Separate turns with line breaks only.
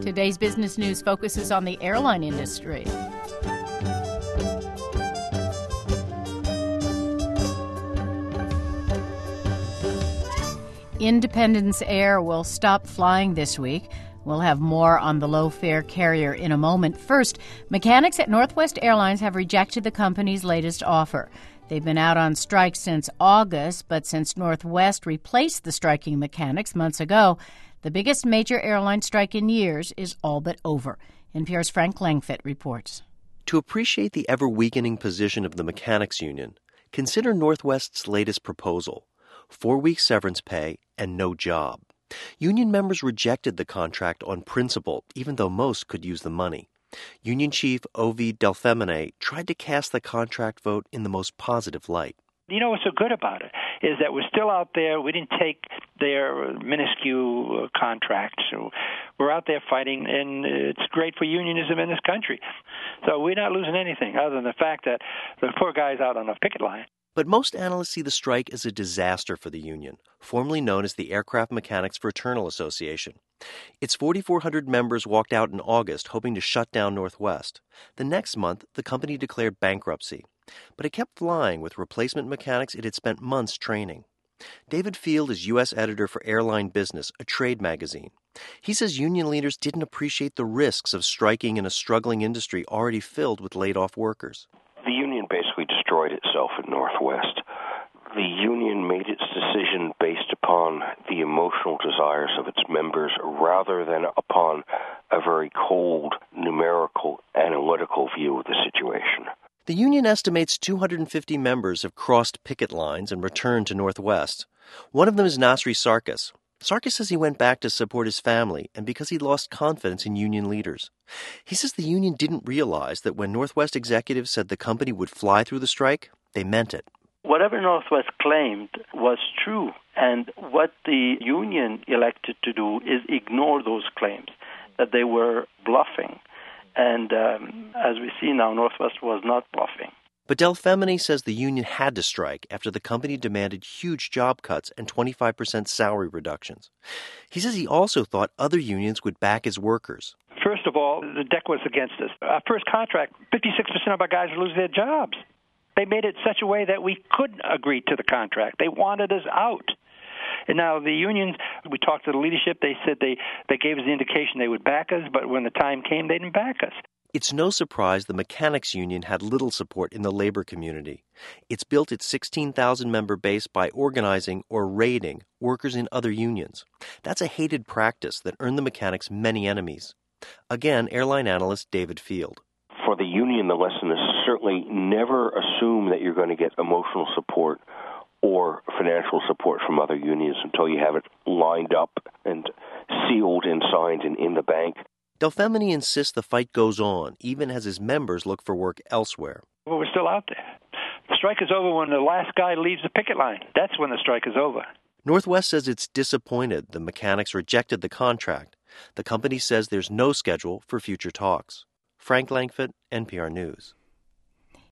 Today's business news focuses on the airline industry. Independence Air will stop flying this week. We'll have more on the low-fare carrier in a moment. First, mechanics at Northwest Airlines have rejected the company's latest offer. They've been out on strike since August, but since Northwest replaced the striking mechanics months ago, the biggest major airline strike in years is all but over. NPR's Frank Langfitt reports.
To appreciate the ever-weakening position of the mechanics union, consider Northwest's latest proposal: 4-week severance pay and no job. Union members rejected the contract on principle, even though most could use the money. Union Chief Ovi Delfemineh tried to cast the contract vote in the most positive light.
You know what's so good about it is that we're still out there. We didn't take their minuscule contract. So we're out there fighting, and it's great for unionism in this country. So we're not losing anything other than the fact that the poor guy's out on a picket line.
But most analysts see the strike as a disaster for the union, formerly known as the Aircraft Mechanics Fraternal Association. Its 4,400 members walked out in August, hoping to shut down Northwest. The next month, the company declared bankruptcy. But it kept flying with replacement mechanics it had spent months training. David Field is U.S. editor for Airline Business, a trade magazine. He says union leaders didn't appreciate the risks of striking in a struggling industry already filled with laid-off workers.
The union basically destroyed itself at Northwest. The union made its decision based upon the emotional desires of its members rather than upon a very cold, numerical, analytical view of the situation.
The union estimates 250 members have crossed picket lines and returned to Northwest. One of them is Nasri Sarkis. Sarkis says he went back to support his family and because he lost confidence in union leaders. He says the union didn't realize that when Northwest executives said the company would fly through the strike, they meant it.
Whatever Northwest claimed was true, and what the union elected to do is ignore those claims, that they were bluffing. And as we see now, Northwest was not bluffing.
But Delfemineh says the union had to strike after the company demanded huge job cuts and 25% salary reductions. He says he also thought other unions would back his workers.
First of all, the deck was against us. Our first contract, 56% of our guys would lose their jobs. They made it such a way that we couldn't agree to the contract. They wanted us out. And now the unions, we talked to the leadership, they said they gave us the indication they would back us, but when the time came, they didn't back us.
It's no surprise the mechanics union had little support in the labor community. It's built its 16,000-member base by organizing or raiding workers in other unions. That's a hated practice that earned the mechanics many enemies. Again, airline analyst David Field.
For the union, the lesson is certainly never assume that you're going to get emotional support or financial support from other unions until you have it lined up and sealed and signed and in the bank.
Delfemineh insists the fight goes on, even as his members look for work elsewhere.
Well, we're still out there. The strike is over when the last guy leaves the picket line. That's when the strike is over.
Northwest says it's disappointed the mechanics rejected the contract. The company says there's no schedule for future talks. Frank Langfitt, NPR News.